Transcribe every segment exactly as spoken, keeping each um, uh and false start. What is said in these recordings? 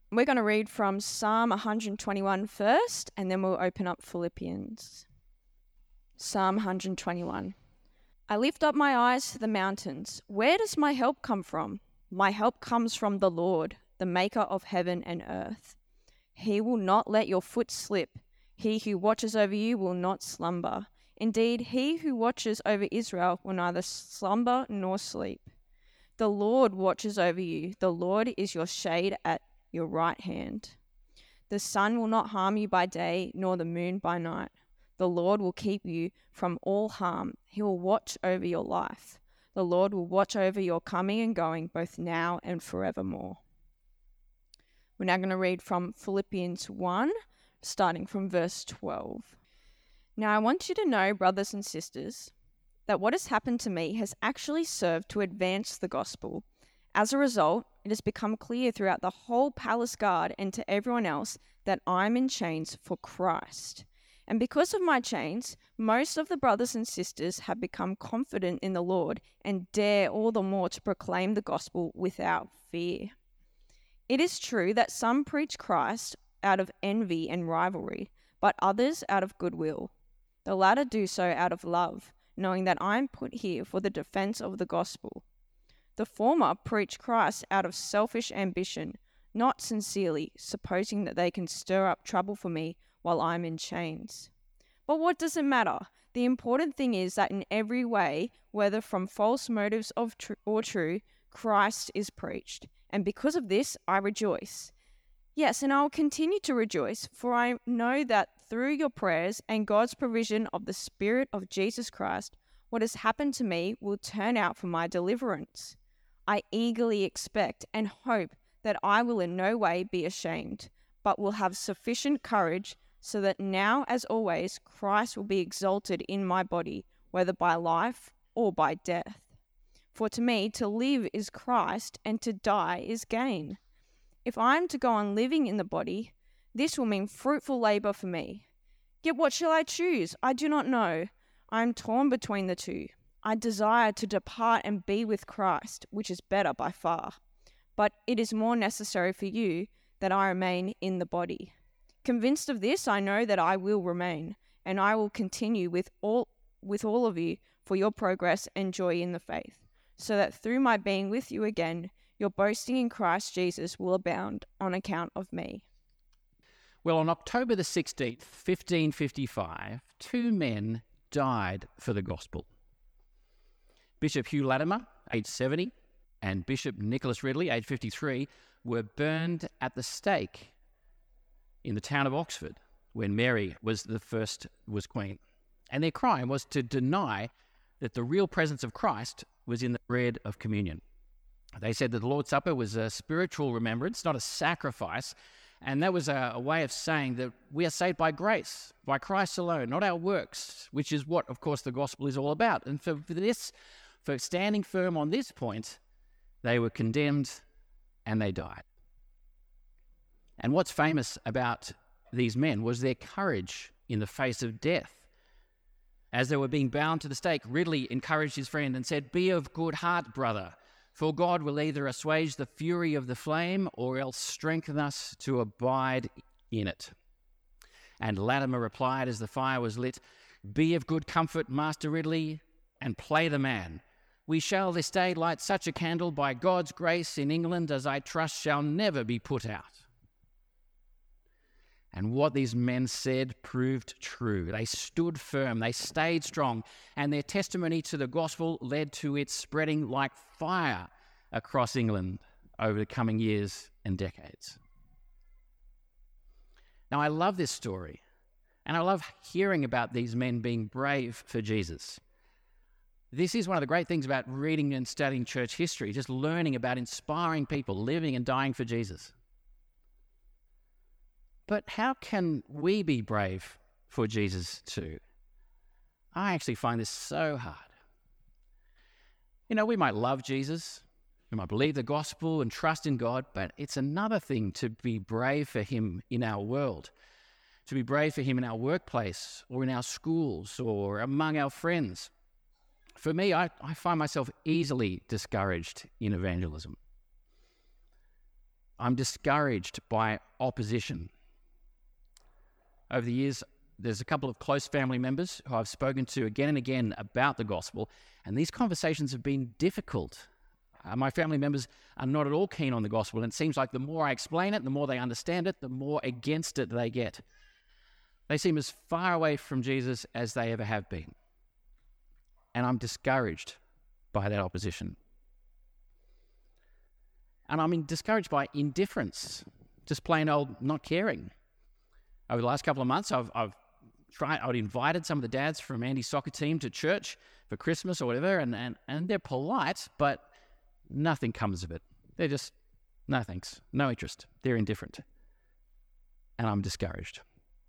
We're going to read from Psalm one twenty-one first, and then we'll open up Philippians. Psalm one twenty-one. I lift up my eyes to the mountains. Where does my help come from? My help comes from the Lord, the maker of heaven and earth. He will not let your foot slip. He who watches over you will not slumber. Indeed, he who watches over Israel will neither slumber nor sleep. The Lord watches over you. The Lord is your shade at your right hand. The sun will not harm you by day, nor the moon by night. The Lord will keep you from all harm. He will watch over your life. The Lord will watch over your coming and going, both now and forevermore. We're now going to read from Philippians one, starting from verse twelve. Now I want you to know, brothers and sisters, that what has happened to me has actually served to advance the gospel. As a result, it has become clear throughout the whole palace guard and to everyone else that I'm in chains for Christ. And because of my chains, most of the brothers and sisters have become confident in the Lord and dare all the more to proclaim the gospel without fear. It is true that some preach Christ out of envy and rivalry, but others out of goodwill. The latter do so out of love, knowing that I am put here for the defense of the gospel. The former preach Christ out of selfish ambition, not sincerely, supposing that they can stir up trouble for me while I'm in chains. But what does it matter? The important thing is that in every way, whether from false motives of tr- or true, Christ is preached. And because of this, I rejoice. Yes, and I will continue to rejoice, for I know that through your prayers and God's provision of the Spirit of Jesus Christ, what has happened to me will turn out for my deliverance. I eagerly expect and hope that I will in no way be ashamed, but will have sufficient courage so that now, as always, Christ will be exalted in my body, whether by life or by death. For to me, to live is Christ, and to die is gain. If I am to go on living in the body, this will mean fruitful labor for me. Yet what shall I choose? I do not know. I am torn between the two. I desire to depart and be with Christ, which is better by far. But it is more necessary for you that I remain in the body. Convinced of this, I know that I will remain, and I will continue with all with all of you for your progress and joy in the faith, so that through my being with you again, your boasting in Christ Jesus will abound on account of me. Well, on October the sixteenth, fifteen fifty-five, two men died for the gospel. Bishop Hugh Latimer, aged seventy, and Bishop Nicholas Ridley, aged fifty-three, were burned at the stake in the town of Oxford when Mary was the first was queen. And their crime was to deny that the real presence of Christ was in the bread of communion. They said that the Lord's Supper was a spiritual remembrance, not a sacrifice, and that was a, a way of saying that we are saved by grace, by Christ alone, not our works, which is what, of course, the gospel is all about. And for, for this, for standing firm on this point, they were condemned and they died. And what's famous about these men was their courage in the face of death. As they were being bound to the stake, Ridley encouraged his friend and said, "Be of good heart, brother, for God will either assuage the fury of the flame or else strengthen us to abide in it." And Latimer replied as the fire was lit, "Be of good comfort, Master Ridley, and play the man. We shall this day light such a candle by God's grace in England as I trust shall never be put out." And what these men said proved true. They stood firm, they stayed strong, and their testimony to the gospel led to its spreading like fire across England over the coming years and decades. Now, I love this story, and I love hearing about these men being brave for Jesus. This is one of the great things about reading and studying church history, just learning about inspiring people living and dying for Jesus. But how can we be brave for Jesus too? I actually find this so hard. You know, we might love Jesus, we might believe the gospel and trust in God, but it's another thing to be brave for him in our world, to be brave for him in our workplace or in our schools or among our friends. For me, I, I find myself easily discouraged in evangelism. I'm discouraged by opposition. Over the years, there's a couple of close family members who I've spoken to again and again about the gospel, and these conversations have been difficult. Uh, my family members are not at all keen on the gospel, and it seems like the more I explain it, the more they understand it, the more against it they get. They seem as far away from Jesus as they ever have been. And I'm discouraged by that opposition. And I'm discouraged by indifference, just plain old not caring. Over the last couple of months, I've, I've tried, I've invited some of the dads from Andy's soccer team to church for Christmas or whatever, and, and, and they're polite, but nothing comes of it. They're just, no thanks, no interest. They're indifferent. And I'm discouraged.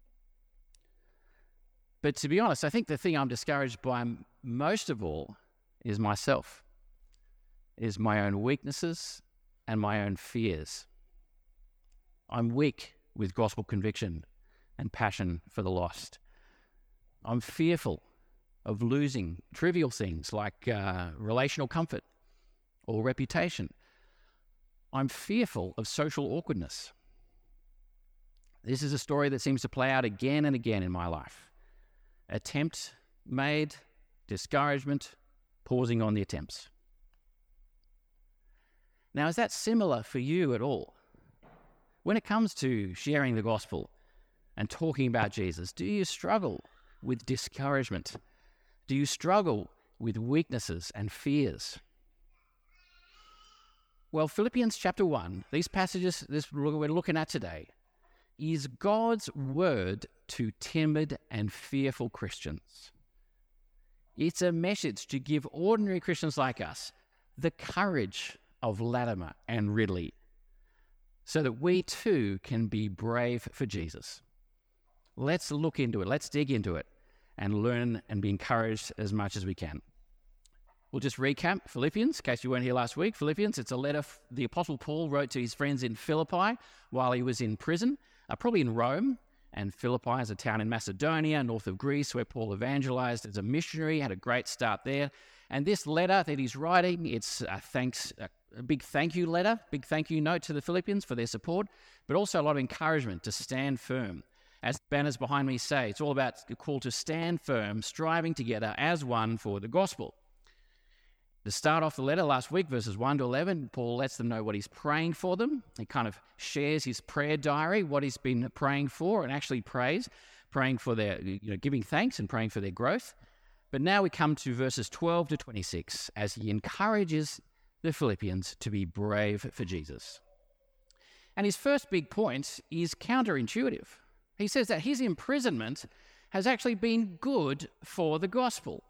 But to be honest, I think the thing I'm discouraged by most of all is myself, is my own weaknesses and my own fears. I'm weak with gospel conviction and passion for the lost. I'm fearful of losing trivial things like uh, relational comfort or reputation. I'm fearful of social awkwardness. This is a story that seems to play out again and again in my life. Attempt made, discouragement, pausing on the attempts. Now, is that similar for you at all? When it comes to sharing the gospel and talking about Jesus, do you struggle with discouragement? Do you struggle with weaknesses and fears? Well, Philippians chapter one, these passages this we're looking at today, is God's word to timid and fearful Christians. It's a message to give ordinary Christians like us the courage of Latimer and Ridley, so that we too can be brave for Jesus. Let's look into it, let's dig into it, and learn and be encouraged as much as we can. We'll just recap Philippians, in case you weren't here last week. Philippians, it's a letter the Apostle Paul wrote to his friends in Philippi while he was in prison, uh, probably in Rome. And Philippi is a town in Macedonia, north of Greece, where Paul evangelized as a missionary, had a great start there. And this letter that he's writing, it's a thanks, a big thank you letter, big thank you note to the Philippians for their support, but also a lot of encouragement to stand firm. As the banners behind me say, it's all about the call to stand firm, striving together as one for the gospel. To start off the letter last week, verses one to eleven, Paul lets them know what he's praying for them. He kind of shares his prayer diary, what he's been praying for, and actually prays, praying for their, you know, giving thanks and praying for their growth. But now we come to verses twelve to twenty-six as he encourages the Philippians to be brave for Jesus. And his first big point is counterintuitive. He says that his imprisonment has actually been good for the gospel.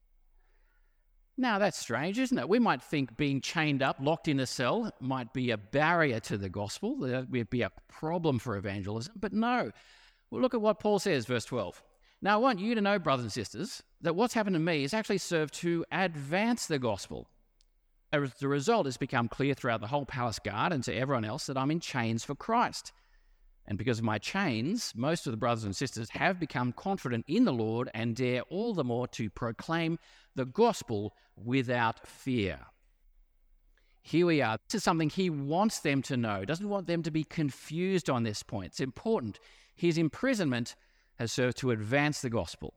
Now, that's strange, isn't it? We might think being chained up, locked in a cell, might be a barrier to the gospel. That would be a problem for evangelism. But no. Well, look at what Paul says, verse twelve. Now, I want you to know, brothers and sisters, that what's happened to me has actually served to advance the gospel. As the result, it's become clear throughout the whole palace guard and to everyone else that I'm in chains for Christ. And because of my chains, most of the brothers and sisters have become confident in the Lord and dare all the more to proclaim the gospel without fear. Here we are. This is something he wants them to know. He doesn't want them to be confused on this point. It's important. His imprisonment has served to advance the gospel.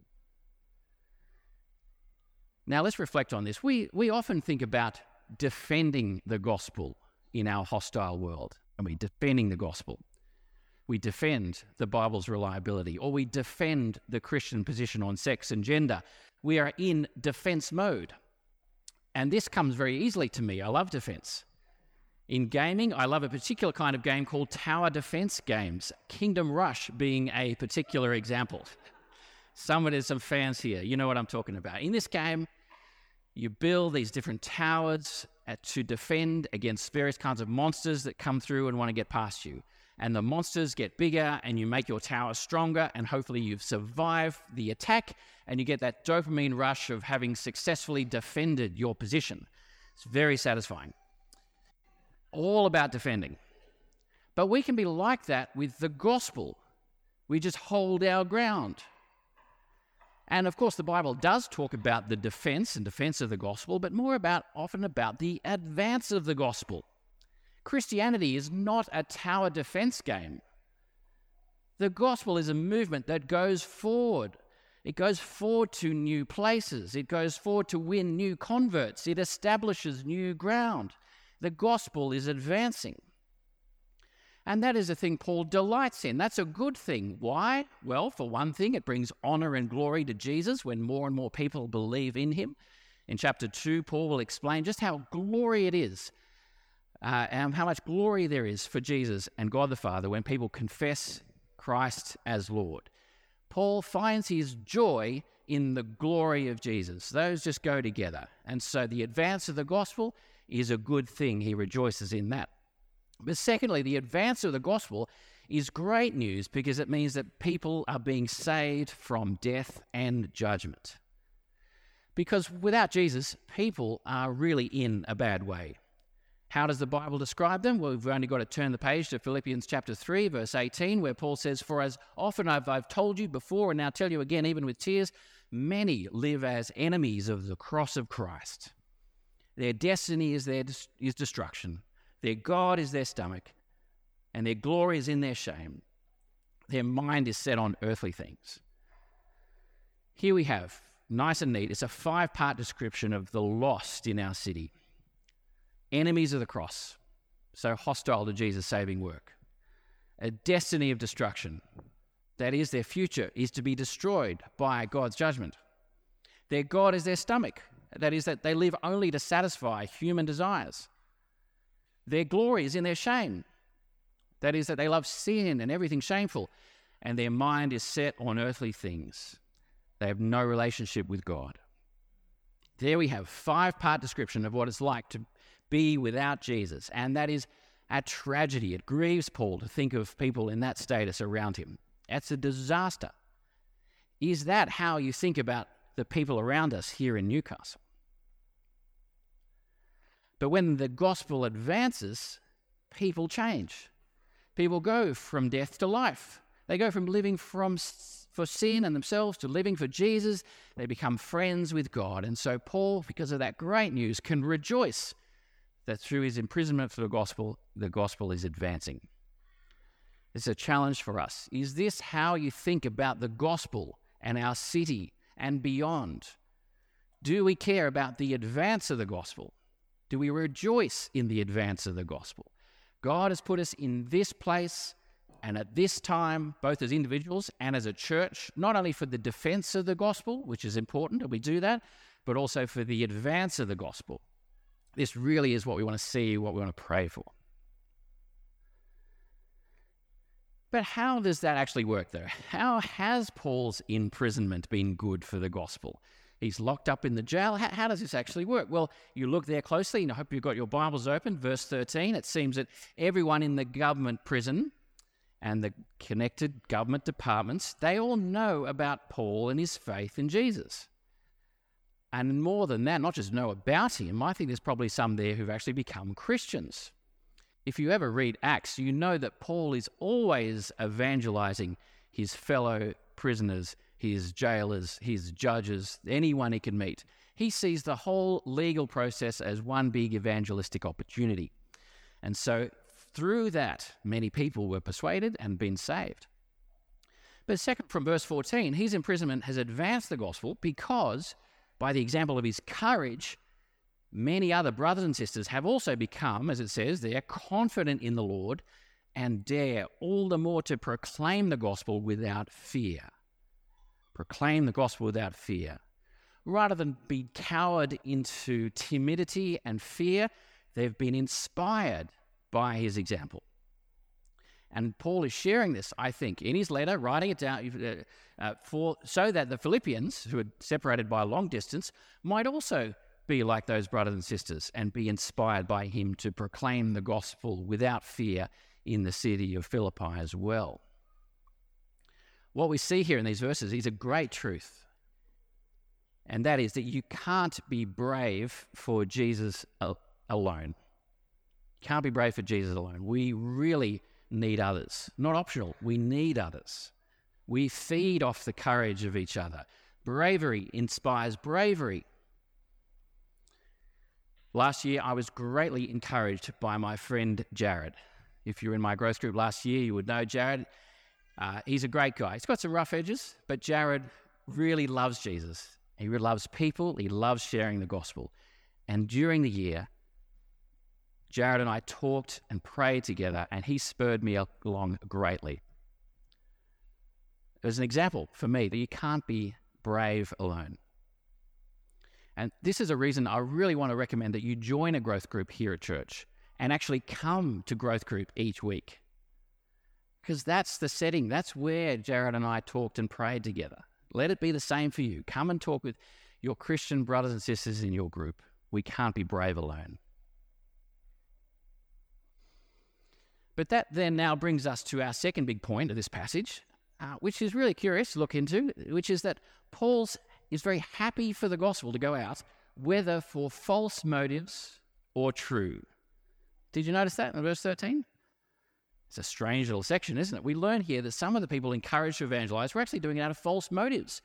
Now let's reflect on this. We, we often think about defending the gospel in our hostile world. Are we defending the gospel? We defend the Bible's reliability, or we defend the Christian position on sex and gender. We are in defense mode. And this comes very easily to me. I love defense. In gaming, I love a particular kind of game called tower defense games, Kingdom Rush being a particular example. Someone is some fans here. You know what I'm talking about. In this game, you build these different towers to defend against various kinds of monsters that come through and want to get past you. And the monsters get bigger and you make your tower stronger and hopefully you've survived the attack and you get that dopamine rush of having successfully defended your position. It's very satisfying. All about defending. But we can be like that with the gospel. We just hold our ground. And of course the Bible does talk about the defense and defense of the gospel, but more about often about the advance of the gospel. Christianity is not a tower defense game. The gospel is a movement that goes forward. It goes forward to new places. It goes forward to win new converts. It establishes new ground. The gospel is advancing. And that is a thing Paul delights in. That's a good thing. Why? Well, for one thing, it brings honor and glory to Jesus when more and more people believe in him. In chapter two, Paul will explain just how glory it is, uh, and how much glory there is for Jesus and God the Father when people confess Christ as Lord. Paul finds his joy in the glory of Jesus. Those just go together. And so the advance of the gospel is a good thing. He rejoices in that. But secondly, the advance of the gospel is great news because it means that people are being saved from death and judgment. Because without Jesus, people are really in a bad way. How does the Bible describe them? Well, we've only got to turn the page to Philippians chapter three, verse eighteen, where Paul says, "For as often I've, I've told you before, and now tell you again, even with tears, many live as enemies of the cross of Christ. Their destiny is their is destruction. Their God is their stomach, and their glory is in their shame. Their mind is set on earthly things." Here we have, nice and neat, it's a five-part description of the lost in our city. Enemies of the cross, so hostile to Jesus' saving work. A destiny of destruction, that is, their future is to be destroyed by God's judgment. Their God is their stomach, that is, that they live only to satisfy human desires. Their glory is in their shame, that is, that they love sin and everything shameful, and their mind is set on earthly things. They have no relationship with God. There we have five-part description of what it's like to be without Jesus, and that is a tragedy. It grieves Paul to think of people in that status around him. That's a disaster. Is that how you think about the people around us here in Newcastle? But when the gospel advances, people change. People go from death to life. They go from living from for sin and themselves to living for Jesus. They become friends with God. And so Paul, because of that great news, can rejoice that through his imprisonment for the gospel, the gospel is advancing. It's a challenge for us. Is this how you think about the gospel and our city and beyond? Do we care about the advance of the gospel? Do we rejoice in the advance of the gospel? God has put us in this place and at this time, both as individuals and as a church, not only for the defense of the gospel, which is important, and we do that, but also for the advance of the gospel. This really is what we want to see, what we want to pray for. But how does that actually work, though? How has Paul's imprisonment been good for the gospel? He's locked up in the jail. How, how does this actually work? Well, you look there closely, and I hope you've got your Bibles open. Verse thirteen, it seems that everyone in the government prison and the connected government departments, they all know about Paul and his faith in Jesus. And more than that, not just know about him, I think there's probably some there who've actually become Christians. If you ever read Acts, you know that Paul is always evangelizing his fellow prisoners, his jailers, his judges, anyone he can meet. He sees the whole legal process as one big evangelistic opportunity. And so through that, many people were persuaded and been saved. But second, from verse fourteen, his imprisonment has advanced the gospel because, by the example of his courage, many other brothers and sisters have also become, as it says there, confident in the Lord and dare all the more to proclaim the gospel without fear. Proclaim the gospel without fear. Rather than be cowered into timidity and fear, they've been inspired by his example. And Paul is sharing this, I think, in his letter, writing it down uh, for so that the Philippians, who are separated by a long distance, might also be like those brothers and sisters and be inspired by him to proclaim the gospel without fear in the city of Philippi as well. What we see here in these verses is a great truth, and that is that you can't be brave for Jesus alone. You can't be brave for Jesus alone. We really need others. Not optional. We need others. We feed off the courage of each other. Bravery inspires bravery. Last year, I was greatly encouraged by my friend Jared. If you were in my growth group last year, you would know Jared. Uh, he's a great guy. He's got some rough edges, but Jared really loves Jesus. He really loves people. He loves sharing the gospel. And during the year, Jared and I talked and prayed together, and he spurred me along greatly. It was an example for me that you can't be brave alone. And this is a reason I really want to recommend that you join a growth group here at church and actually come to growth group each week. Because that's the setting. That's where Jared and I talked and prayed together. Let it be the same for you. Come and talk with your Christian brothers and sisters in your group. We can't be brave alone. But that then now brings us to our second big point of this passage, uh, which is really curious to look into, which is that Paul's is very happy for the gospel to go out, whether for false motives or true. Did you notice that in verse thirteen? It's a strange little section, isn't it? We learn here that some of the people encouraged to evangelize were actually doing it out of false motives.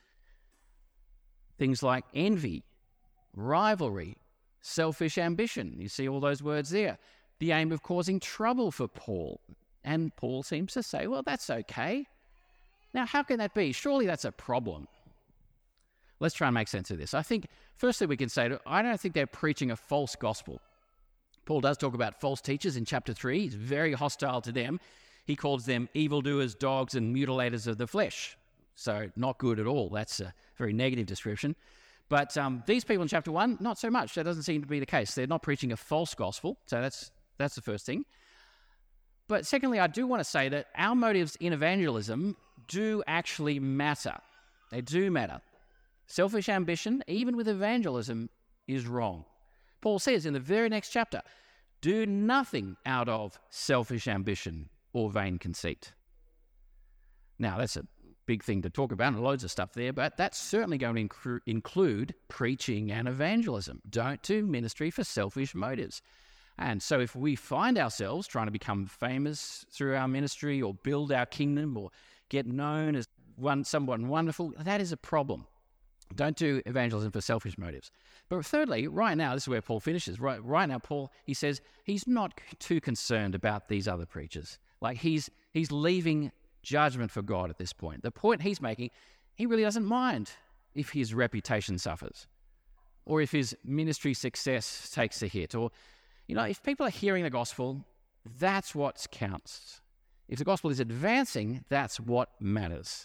Things like envy, rivalry, selfish ambition. You see all those words there. The aim of causing trouble for Paul. And Paul seems to say, well, that's okay. Now, how can that be? Surely that's a problem. Let's try and make sense of this. I think, firstly, we can say, I don't think they're preaching a false gospel. Paul does talk about false teachers in chapter three. He's very hostile to them. He calls them evildoers, dogs, and mutilators of the flesh. So not good at all. That's a very negative description. But um, these people in chapter one, not so much. That doesn't seem to be the case. They're not preaching a false gospel. So that's that's the first thing. But secondly, I do want to say that our motives in evangelism do actually matter. They do matter. Selfish ambition, even with evangelism, is wrong. Paul says in the very next chapter, do nothing out of selfish ambition or vain conceit. Now, that's a big thing to talk about, and loads of stuff there, but that's certainly going to incru- include preaching and evangelism. Don't do ministry for selfish motives. And so if we find ourselves trying to become famous through our ministry or build our kingdom or get known as one someone wonderful, that is a problem. Don't do evangelism for selfish motives. But thirdly, right now, this is where Paul finishes. Right, right now, Paul, he says he's not too concerned about these other preachers. Like he's he's leaving judgment for God at this point. The point he's making, he really doesn't mind if his reputation suffers or if his ministry success takes a hit. Or, you know, if people are hearing the gospel, that's what counts. If the gospel is advancing, that's what matters.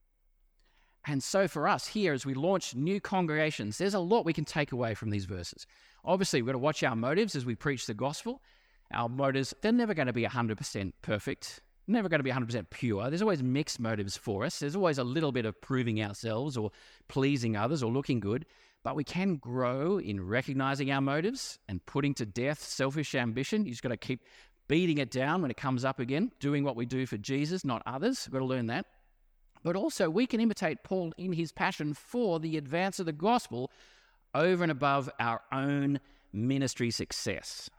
And so for us here, as we launch new congregations, there's a lot we can take away from these verses. Obviously, we've got to watch our motives as we preach the gospel. Our motives, they're never going to be one hundred percent perfect, never going to be one hundred percent pure. There's always mixed motives for us. There's always a little bit of proving ourselves or pleasing others or looking good. But we can grow in recognizing our motives and putting to death selfish ambition. You've just got to keep beating it down when it comes up again, doing what we do for Jesus, not others. We've got to learn that. But also, we can imitate Paul in his passion for the advance of the gospel over and above our own ministry success.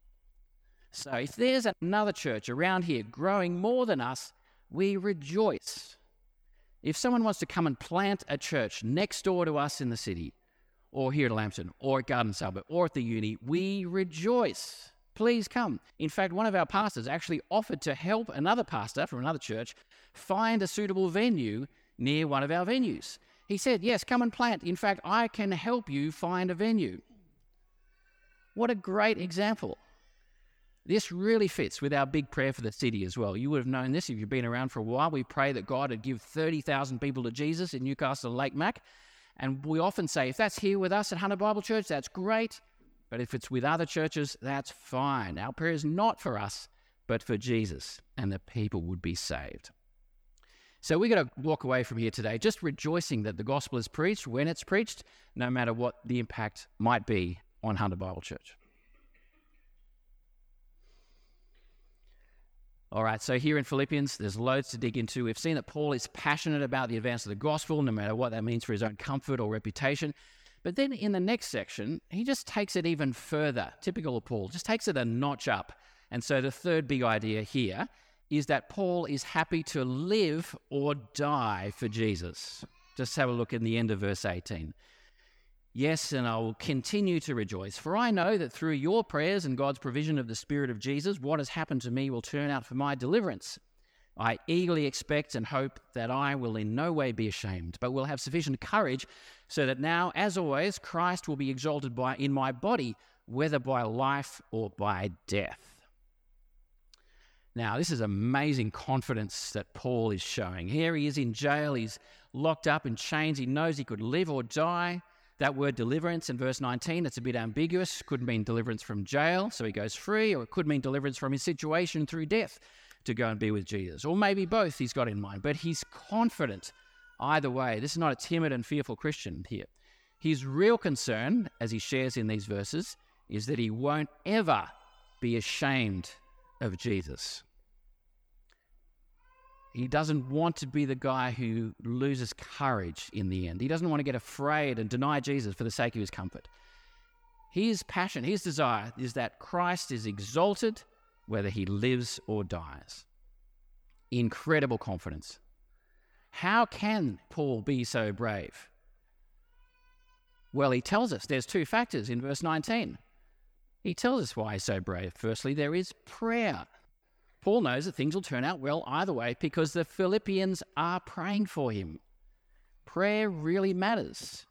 So if there's another church around here growing more than us, we rejoice. If someone wants to come and plant a church next door to us in the city, or here at Lambton, or at Garden Suburb, or at the uni, we rejoice. Please come. In fact, one of our pastors actually offered to help another pastor from another church find a suitable venue near one of our venues. He said, yes, come and plant. In fact, I can help you find a venue. What a great example. This really fits with our big prayer for the city as well. You would have known this if you've been around for a while. We pray that God would give thirty thousand people to Jesus in Newcastle and Lake Mac. And we often say, if that's here with us at Hunter Bible Church, that's great. But if it's with other churches, that's fine. Our prayer is not for us, but for Jesus, and the people would be saved. So we're going to walk away from here today just rejoicing that the gospel is preached when it's preached, no matter what the impact might be on Hunter Bible Church. All right, so here in Philippians, there's loads to dig into. We've seen that Paul is passionate about the advance of the gospel, no matter what that means for his own comfort or reputation. But then in the next section, he just takes it even further. Typical of Paul, just takes it a notch up. And so the third big idea here is that Paul is happy to live or die for Jesus. Just have a look in the end of verse eighteen. Yes, and I will continue to rejoice, for I know that through your prayers and God's provision of the Spirit of Jesus, what has happened to me will turn out for my deliverance. I eagerly expect and hope that I will in no way be ashamed, but will have sufficient courage so that now, as always, Christ will be exalted by in my body, whether by life or by death. Now, this is amazing confidence that Paul is showing. Here he is in jail. He's locked up in chains. He knows he could live or die. That word deliverance in verse nineteen, it's a bit ambiguous. Could mean deliverance from jail, so he goes free, or it could mean deliverance from his situation through death to go and be with Jesus. Or maybe both he's got in mind, but he's confident either way. This is not a timid and fearful Christian here. His real concern, as he shares in these verses, is that he won't ever be ashamed of Jesus. He doesn't want to be the guy who loses courage in the end. He doesn't want to get afraid and deny Jesus for the sake of his comfort. His passion, his desire is that Christ is exalted whether he lives or dies. Incredible confidence. How can Paul be so brave? Well, he tells us there's two factors in verse nineteen. He tells us why he's so brave. Firstly, there is prayer. Paul knows that things will turn out well either way because the Philippians are praying for him. Prayer really matters.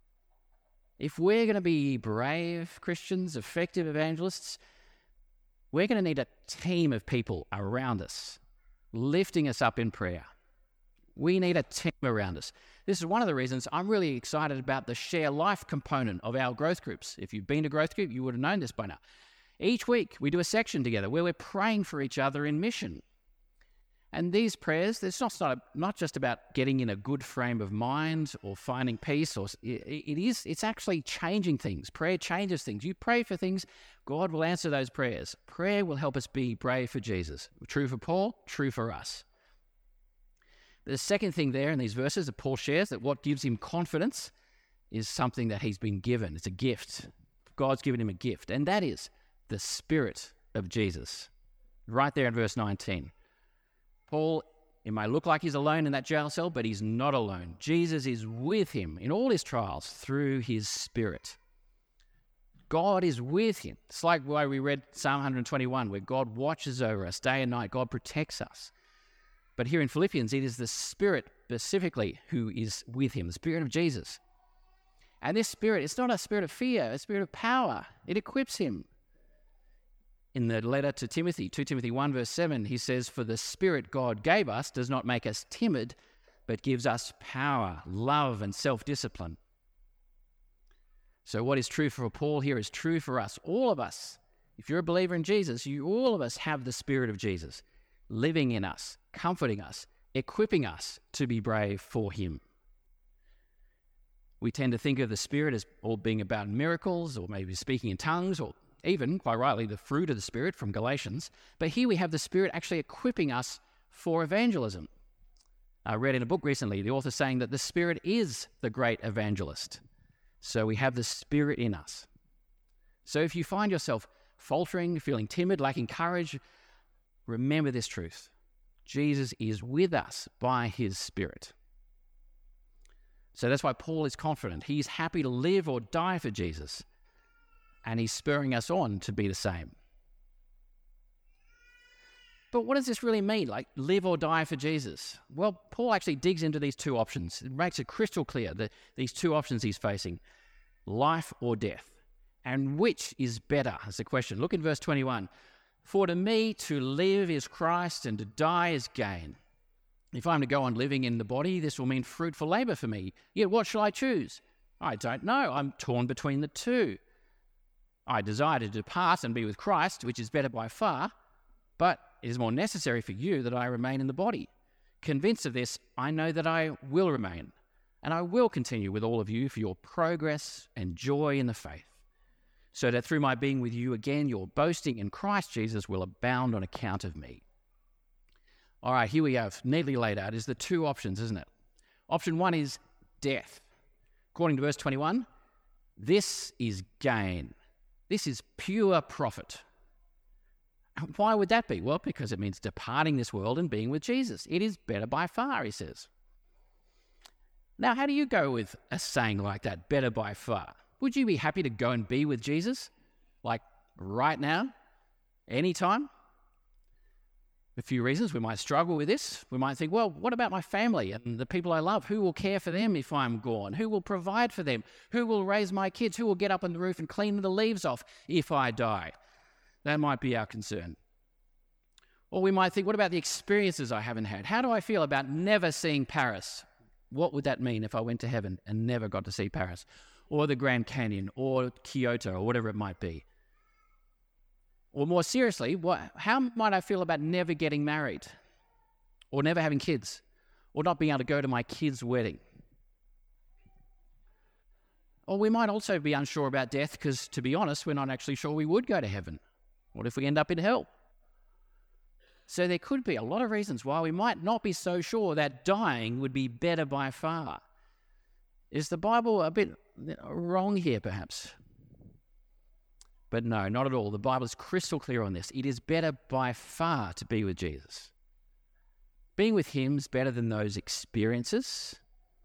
If we're going to be brave Christians, effective evangelists, we're going to need a team of people around us, lifting us up in prayer. We need a team around us. This is one of the reasons I'm really excited about the Share Life component of our growth groups. If you've been to growth group, you would have known this by now. Each week, we do a section together where we're praying for each other in mission. And these prayers, it's not, not, not just about getting in a good frame of mind or finding peace. Or it, it is, it's actually changing things. Prayer changes things. You pray for things, God will answer those prayers. Prayer will help us be brave for Jesus. True for Paul, true for us. The second thing there in these verses that Paul shares, that what gives him confidence is something that he's been given. It's a gift. God's given him a gift, and that is the Spirit of Jesus. Right there in verse nineteen. Paul, it may look like he's alone in that jail cell, but he's not alone. Jesus is with him in all his trials through his Spirit. God is with him. It's like why we read Psalm one twenty-one, where God watches over us day and night. God protects us. But here in Philippians, it is the Spirit specifically who is with him, the Spirit of Jesus. And this Spirit, it's not a spirit of fear, a spirit of power. It equips him. In the letter to Timothy, Second Timothy one verse seven, he says, "For the Spirit God gave us does not make us timid, but gives us power, love, and self-discipline." So what is true for Paul here is true for us, all of us. If you're a believer in Jesus, you all of us have the Spirit of Jesus living in us, comforting us, equipping us to be brave for him. We tend to think of the Spirit as all being about miracles or maybe speaking in tongues or even, quite rightly, the fruit of the Spirit from Galatians. But here we have the Spirit actually equipping us for evangelism. I read in a book recently, the author saying that the Spirit is the great evangelist. So we have the Spirit in us. So if you find yourself faltering, feeling timid, lacking courage, remember this truth. Jesus is with us by his Spirit. So that's why Paul is confident. He's happy to live or die for Jesus. And he's spurring us on to be the same. But what does this really mean, like live or die for Jesus? Well, Paul actually digs into these two options. It makes it crystal clear that these two options he's facing, life or death. And which is better? That's the question. Look in verse twenty-one. "For to me to live is Christ and to die is gain. If I'm to go on living in the body, this will mean fruitful labor for me. Yet what shall I choose? I don't know. I'm torn between the two. I desire to depart and be with Christ, which is better by far, but it is more necessary for you that I remain in the body. Convinced of this, I know that I will remain, and I will continue with all of you for your progress and joy in the faith, so that through my being with you again, your boasting in Christ Jesus will abound on account of me." All right, here we have, neatly laid out, is the two options, isn't it? Option one is death. According to verse twenty-one, this is gain. This is pure profit. Why would that be? Well, because it means departing this world and being with Jesus. It is better by far, he says. Now, how do you go with a saying like that, better by far? Would you be happy to go and be with Jesus? Like right now? Anytime? A few reasons. We might struggle with this. We might think, well, what about my family and the people I love? Who will care for them if I'm gone? Who will provide for them? Who will raise my kids? Who will get up on the roof and clean the leaves off if I die? That might be our concern. Or we might think, what about the experiences I haven't had? How do I feel about never seeing Paris? What would that mean if I went to heaven and never got to see Paris? Or the Grand Canyon, or Kyoto, or whatever it might be. Or more seriously, what, how might I feel about never getting married? Or never having kids? Or not being able to go to my kid's wedding? Or we might also be unsure about death because, to be honest, we're not actually sure we would go to heaven. What if we end up in hell? So there could be a lot of reasons why we might not be so sure that dying would be better by far. Is the Bible a bit wrong here, perhaps? But no, not at all. The Bible is crystal clear on this. It is better by far to be with Jesus. Being with him is better than those experiences.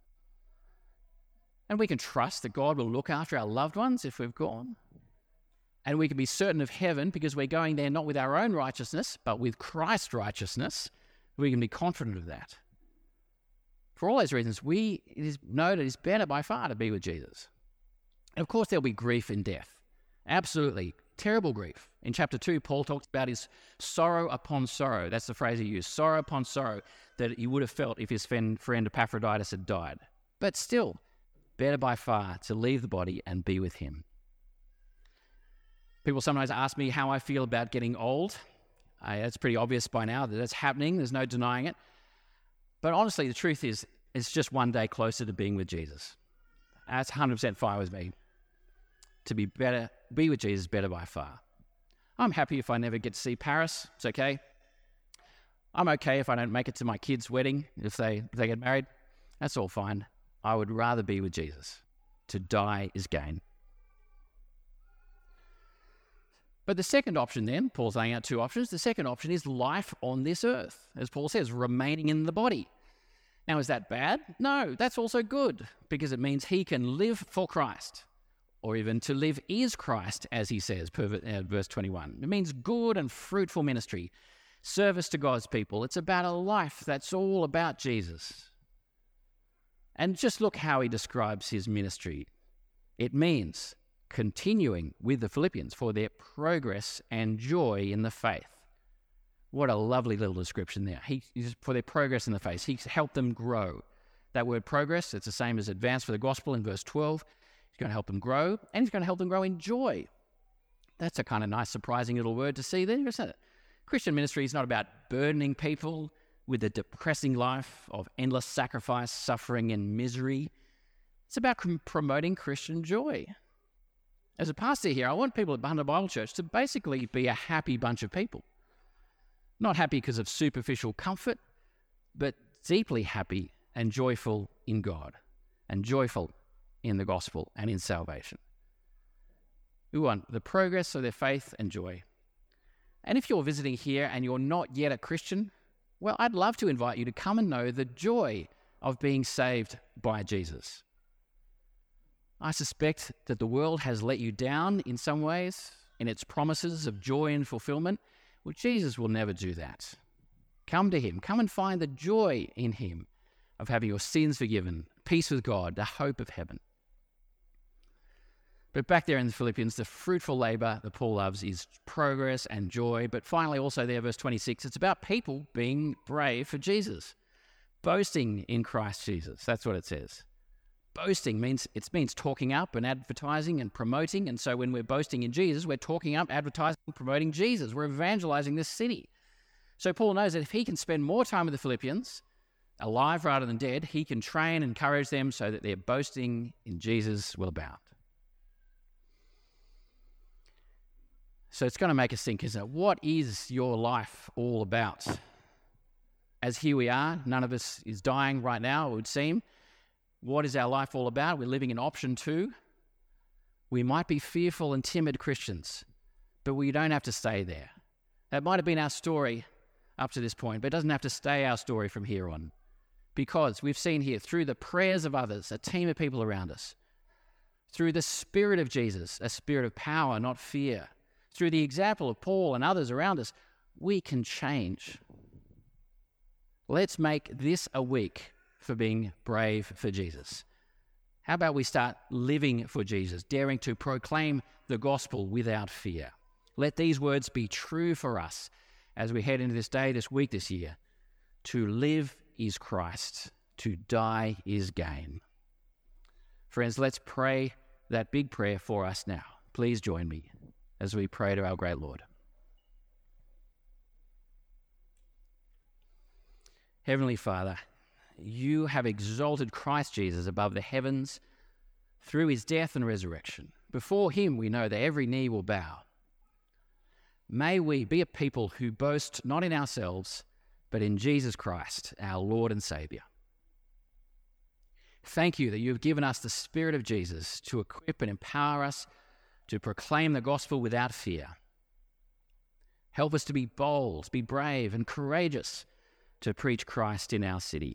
And we can trust that God will look after our loved ones if we've gone. And we can be certain of heaven because we're going there not with our own righteousness, but with Christ's righteousness. We can be confident of that. For all those reasons, we it is, know that it is better by far to be with Jesus. And of course, there'll be grief in death. Absolutely. Terrible grief. In chapter two, Paul talks about his sorrow upon sorrow. That's the phrase he used. Sorrow upon sorrow that he would have felt if his friend, friend Epaphroditus had died. But still, better by far to leave the body and be with him. People sometimes ask me how I feel about getting old. Uh, it's pretty obvious by now that that's happening. There's no denying it. But honestly, the truth is, it's just one day closer to being with Jesus. That's one hundred percent fine with me. To be better, be with Jesus better by far. I'm happy if I never get to see Paris. It's okay. I'm okay if I don't make it to my kid's wedding, if they, if they get married. That's all fine. I would rather be with Jesus. To die is gain. But the second option then, Paul's laying out two options. The second option is life on this earth. As Paul says, remaining in the body. Now, is that bad? No, that's also good because it means he can live for Christ. Or even to live is Christ, as he says, per verse twenty-one. It means good and fruitful ministry, service to God's people. It's about a life that's all about Jesus. And just look how he describes his ministry. It means continuing with the Philippians for their progress and joy in the faith. What a lovely little description there. He, for their progress in the faith. He's helped them grow. That word progress, it's the same as advance for the gospel in verse twelve. He's going to help them grow, and he's going to help them grow in joy. That's a kind of nice, surprising little word to see there, isn't it? Christian ministry is not about burdening people with a depressing life of endless sacrifice, suffering, and misery. It's about promoting Christian joy. As a pastor here, I want people at Hunter Bible Church to basically be a happy bunch of people. Not happy because of superficial comfort, but deeply happy and joyful in God, and joyful in the gospel and in salvation. We want the progress of their faith and joy. And if you're visiting here and you're not yet a Christian, well, I'd love to invite you to come and know the joy of being saved by Jesus. I suspect that the world has let you down in some ways in its promises of joy and fulfillment. Well, Jesus will never do that. Come to him. Come and find the joy in him of having your sins forgiven, peace with God, the hope of heaven. But back there in the Philippians, the fruitful labor that Paul loves is progress and joy. But finally, also there, verse twenty-six, it's about people being brave for Jesus, boasting in Christ Jesus. That's what it says. Boasting means it means talking up and advertising and promoting. And so when we're boasting in Jesus, we're talking up, advertising, promoting Jesus. We're evangelizing this city. So Paul knows that if he can spend more time with the Philippians, alive rather than dead, he can train and encourage them so that their boasting in Jesus will abound. So it's going to make us think, isn't it? What is your life all about? As here we are, none of us is dying right now, it would seem. What is our life all about? We're living in option two. We might be fearful and timid Christians, but we don't have to stay there. That might have been our story up to this point, but it doesn't have to stay our story from here on. because we've seen here through the prayers of others, a team of people around us, through the Spirit of Jesus, a spirit of power, not fear, through the example of Paul and others around us, we can change. Let's make this a week for being brave for Jesus. How about we start living for Jesus, daring to proclaim the gospel without fear? Let these words be true for us as we head into this day, this week, this year. To live is Christ, to die is gain. Friends, let's pray that big prayer for us now. Please join me as we pray to our great Lord. Heavenly Father, you have exalted Christ Jesus above the heavens through his death and resurrection. Before him, we know that every knee will bow. May we be a people who boast not in ourselves, but in Jesus Christ, our Lord and Saviour. Thank you that you have given us the Spirit of Jesus to equip and empower us to proclaim the gospel without fear. Help us to be bold, be brave and courageous to preach Christ in our city.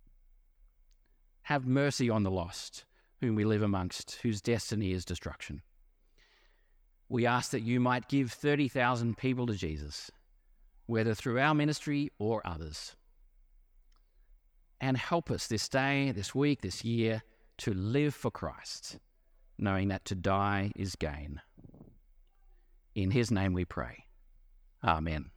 Have mercy on the lost, whom we live amongst, whose destiny is destruction. We ask that you might give thirty thousand people to Jesus, whether through our ministry or others. And help us this day, this week, this year, to live for Christ, knowing that to die is gain. In his name we pray. Amen.